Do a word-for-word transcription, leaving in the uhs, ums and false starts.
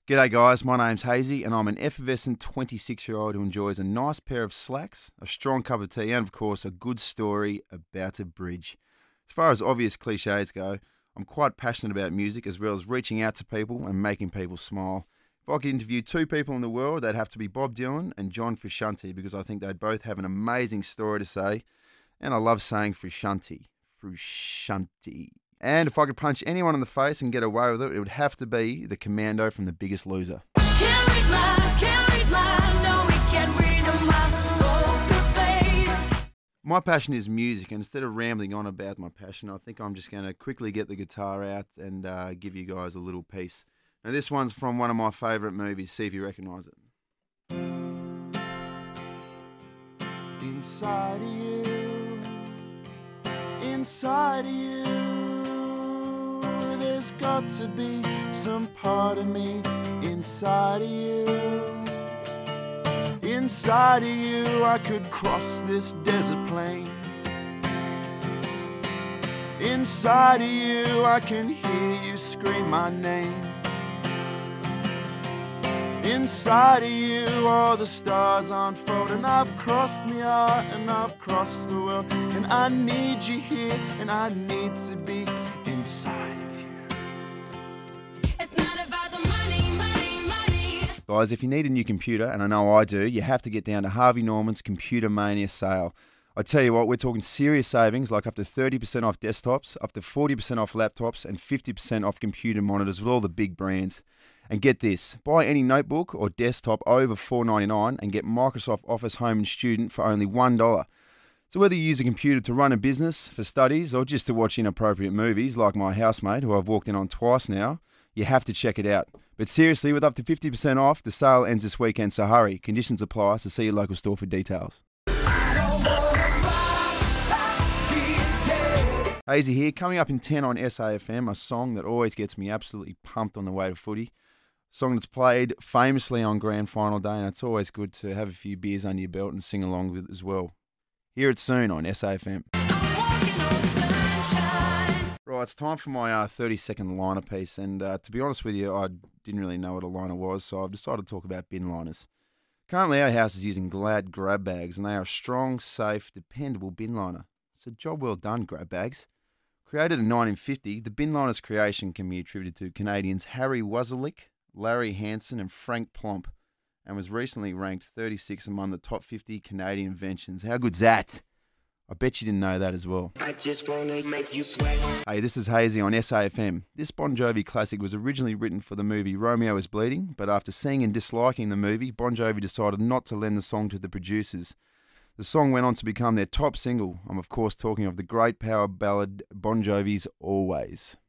G'day guys, my name's Hazy and I'm an effervescent twenty-six-year-old who enjoys a nice pair of slacks, a strong cup of tea and of course a good story about a bridge. As far as obvious cliches go, I'm quite passionate about music as well as reaching out to people and making people smile. If I could interview two people in the world, they'd have to be Bob Dylan and John Frusciante because I think they'd both have an amazing story to say. And I love saying Frusciante. Frusciante. And if I could punch anyone in the face and get away with it, it would have to be the commando from The Biggest Loser. Can't read my, can't read my, no we can't read my poker face. My passion is music, and instead of rambling on about my passion, I think I'm just going to quickly get the guitar out and uh, give you guys a little piece. Now this one's from one of my favourite movies, see if you recognise it. Inside of you, inside of you, there's got to be some part of me inside of you. Inside of you, I could cross this desert plain. Inside of you, I can hear you scream my name. Inside of you, all the stars unfold, and I've crossed my heart and I've crossed the world, and I need you here and I need to be inside of you. It's not about the money, money, money. Guys, if you need a new computer, and I know I do, you have to get down to Harvey Norman's Computer Mania sale. I tell you what, we're talking serious savings, like up to thirty percent off desktops, up to forty percent off laptops, and fifty percent off computer monitors with all the big brands. And get this, buy any notebook or desktop over four dollars ninety-nine and get Microsoft Office Home and Student for only one dollar. So whether you use a computer to run a business, for studies, or just to watch inappropriate movies like my housemate, who I've walked in on twice now, you have to check it out. But seriously, with up to fifty percent off, the sale ends this weekend, so hurry. Conditions apply, so see your local store for details. Hazy here, coming up in ten on S A F M, a song that always gets me absolutely pumped on the way to footy. Song that's played famously on grand final day, and it's always good to have a few beers under your belt and sing along with it as well. Hear it soon on S A F M. Right, it's time for my uh, thirty second liner piece, and uh, to be honest with you, I didn't really know what a liner was, so I've decided to talk about bin liners. Currently, our house is using Glad grab bags, and they are a strong, safe, dependable bin liner. So job well done, grab bags. Created in nineteen fifty, the bin liner's creation can be attributed to Canadians Harry Wazalik, Larry Hansen and Frank Plomp, and was recently ranked thirty-six among the top fifty Canadian inventions. How good's that? I bet you didn't know that as well. I just wanna make you sweat. Hey, this is Hazy on S A F M. This Bon Jovi classic was originally written for the movie Romeo is Bleeding, but after seeing and disliking the movie, Bon Jovi decided not to lend the song to the producers. The song went on to become their top single. I'm of course talking of the great power ballad Bon Jovi's Always.